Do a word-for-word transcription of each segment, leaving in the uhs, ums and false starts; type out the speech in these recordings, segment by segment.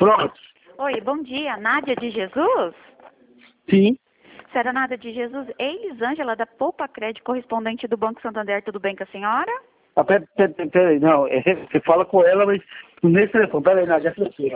Pronto. Oi, bom dia. Nádia de Jesus? Sim. Senhora Nádia de Jesus, é Elisângela da Poupa Crédito, correspondente do Banco Santander. Tudo bem com a senhora? Ah, pera, pera, pera aí, não. É, você fala com ela, mas nesse telefone. Pera aí, Nádia, é você.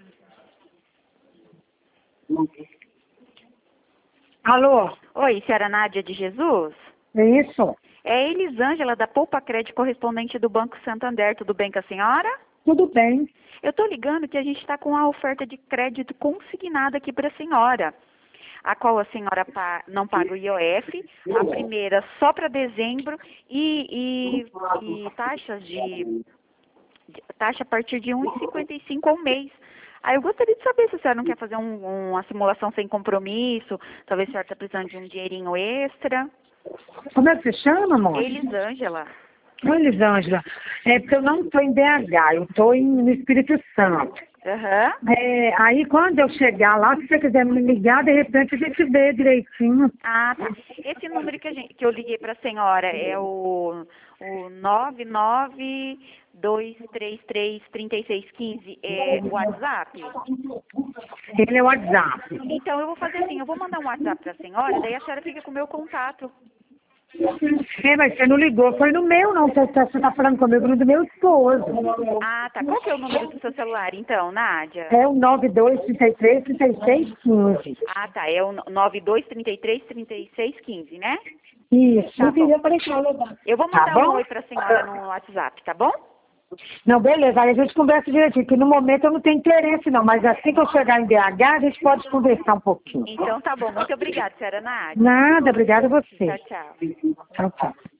Alô? Oi, senhora Nádia de Jesus? É isso? É Elisângela da Poupa Crédito, correspondente do Banco Santander. Tudo bem com a senhora? Tudo bem. Eu estou ligando que a gente está com a oferta de crédito consignada aqui para a senhora, a qual a senhora pa não paga o I O F, a primeira só para dezembro e, e, e taxas de, de taxa a partir de um e cinquenta e cinco ao mês. Aí eu gostaria de saber se a senhora não quer fazer um, uma simulação sem compromisso, talvez a senhora está precisando de um dinheirinho extra. Como é que você chama, amor? Elisângela. Oi, Elisângela. É porque eu não estou em B H, eu estou no Espírito Santo. Aham. É, aí quando eu chegar lá, se você quiser me ligar, de repente a gente vê direitinho. Ah, tá. Esse número que, a gente, que eu liguei para a senhora é o, o nove nove dois três três, três seis um cinco, é o WhatsApp? Ele é o WhatsApp. Então eu vou fazer assim, eu vou mandar um WhatsApp para a senhora, daí a senhora fica com o meu contato. É, mas você não ligou, foi no meu não, você está você tá falando comigo, no do meu esposo. Ah, tá. Qual que é o número do seu celular, então, Nádia? É o nove dois três três, três seis um cinco. Ah, tá. É o nove dois três três, três seis um cinco, né? Isso. Tá bom. Tá Eu vou mandar bom? um oi para a senhora no WhatsApp, tá bom? Não, beleza, aí a gente conversa direitinho, que no momento eu não tenho interesse não, mas assim que eu chegar em B H, a gente pode conversar um pouquinho. Então tá bom. Muito obrigada, senhora Nádia. Nada, obrigada a você. Tchau, tchau. Tchau, tchau.